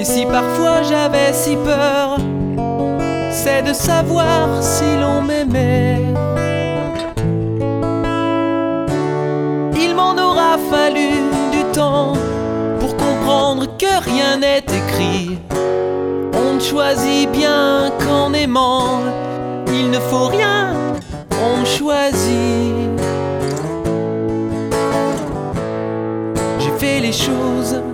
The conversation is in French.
Et si parfois j'avais si peur, c'est de savoir si l'on m'aimait. Il m'en aura fallu du temps pour comprendre que rien n'est écrit. On ne choisit bien qu'en aimant, il ne faut rien, on choisit. J'ai fait les choses